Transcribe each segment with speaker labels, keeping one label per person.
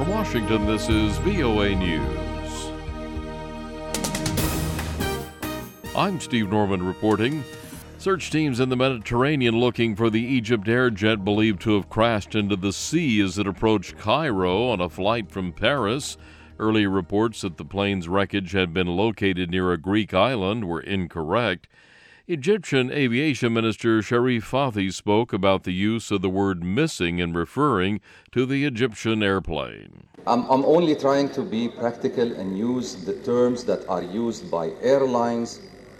Speaker 1: From Washington, this is VOA News. I'm Steve Norman reporting. Search teams in the Mediterranean looking for the Egypt Air jet believed to have crashed into the sea as it approached Cairo on a flight from Paris. Earlier reports that the plane's wreckage had been located near a Greek island were incorrect. Egyptian Aviation Minister Sharif Fathi spoke about the use of the word missing in referring to the Egyptian airplane.
Speaker 2: I'm only trying to be practical and use the terms that are used by airlines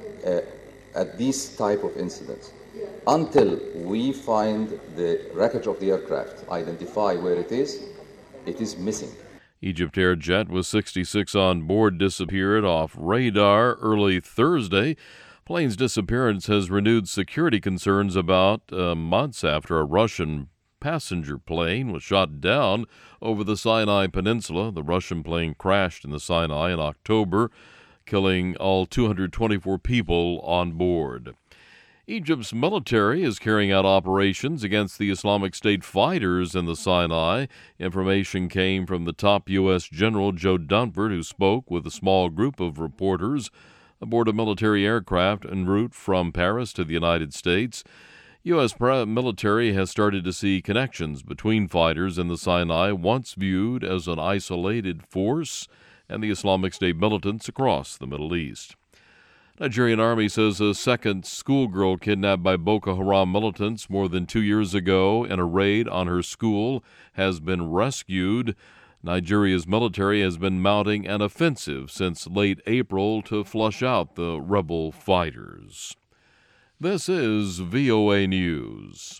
Speaker 2: at these type of incidents. Until we find the wreckage of the aircraft, identify where it is missing.
Speaker 1: Egypt Air jet with 66 on board disappeared off radar early Thursday. Plane's disappearance has renewed security concerns about months after a Russian passenger plane was shot down over the Sinai Peninsula. The Russian plane crashed in the Sinai in October, killing all 224 people on board. Egypt's military is carrying out operations against the Islamic State fighters in the Sinai. Information came from the top U.S. General Joe Dunford, who spoke with a small group of reporters aboard a military aircraft en route from Paris to the United States. U.S. military has started to see connections between fighters in the Sinai, once viewed as an isolated force, and the Islamic State militants across the Middle East. Nigerian Army says a second schoolgirl kidnapped by Boko Haram militants more than 2 years ago in a raid on her school has been rescued. Nigeria's military has been mounting an offensive since late April to flush out the rebel fighters. This is VOA News.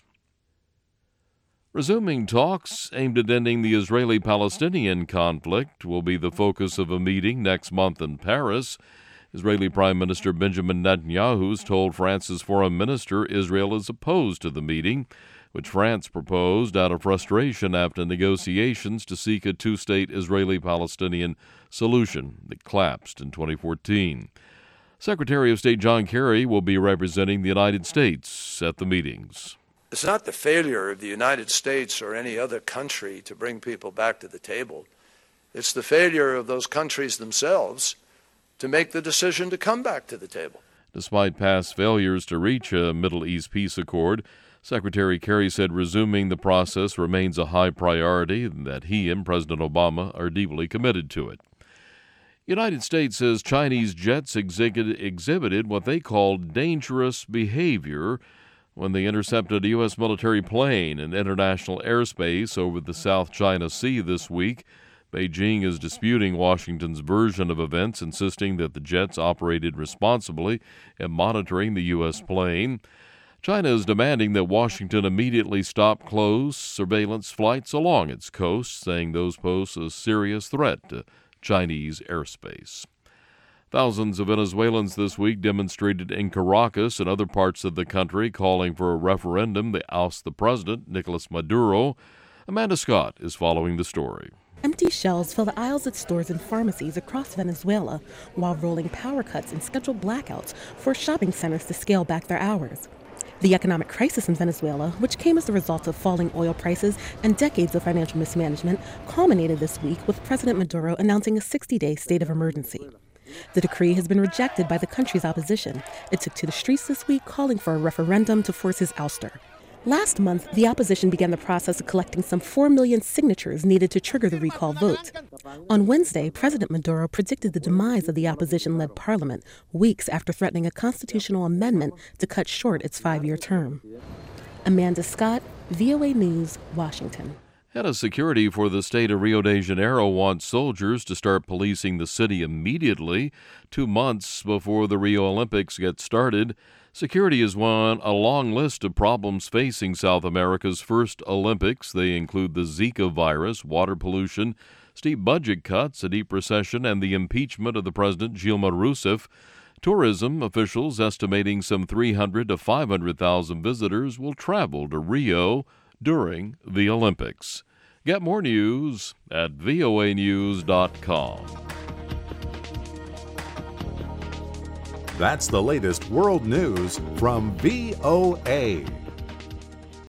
Speaker 1: Resuming talks aimed at ending the Israeli-Palestinian conflict will be the focus of a meeting next month in Paris. Israeli Prime Minister Benjamin Netanyahu told France's foreign minister Israel is opposed to the meeting, which France proposed out of frustration after negotiations to seek a two-state Israeli-Palestinian solution that collapsed in 2014. Secretary of State John Kerry will be representing the United States at the meetings.
Speaker 3: It's not the failure of the United States or any other country to bring people back to the table. It's the failure of those countries themselves to make the decision to come back to the table.
Speaker 1: Despite past failures to reach a Middle East peace accord, Secretary Kerry said resuming the process remains a high priority and that he and President Obama are deeply committed to it. United States says Chinese jets exhibited what they called dangerous behavior when they intercepted a U.S. military plane in international airspace over the South China Sea this week. Beijing is disputing Washington's version of events, insisting that the jets operated responsibly in monitoring the U.S. plane. China is demanding that Washington immediately stop close surveillance flights along its coast, saying those pose a serious threat to Chinese airspace. Thousands of Venezuelans this week demonstrated in Caracas and other parts of the country calling for a referendum that ousts the president, Nicolas Maduro. Amanda Scott is following the story.
Speaker 4: Empty shelves fill the aisles at stores and pharmacies across Venezuela, while rolling power cuts and scheduled blackouts force shopping centers to scale back their hours. The economic crisis in Venezuela, which came as a result of falling oil prices and decades of financial mismanagement, culminated this week with President Maduro announcing a 60-day state of emergency. The decree has been rejected by the country's opposition. It took to the streets this week calling for a referendum to force his ouster. Last month, the opposition began the process of collecting some 4 million signatures needed to trigger the recall vote. On Wednesday, President Maduro predicted the demise of the opposition-led parliament, weeks after threatening a constitutional amendment to cut short its 5-year term. Amanda Scott, VOA News, Washington.
Speaker 1: Head of security for the state of Rio de Janeiro wants soldiers to start policing the city immediately, 2 months before the Rio Olympics get started. Security is on a long list of problems facing South America's first Olympics. They include the Zika virus, water pollution, steep budget cuts, a deep recession, and the impeachment of the president, Dilma Rousseff. Tourism officials estimating some 300 to 500,000 visitors will travel to Rio during the Olympics. Get more news at voanews.com.
Speaker 5: That's the latest world news from VOA.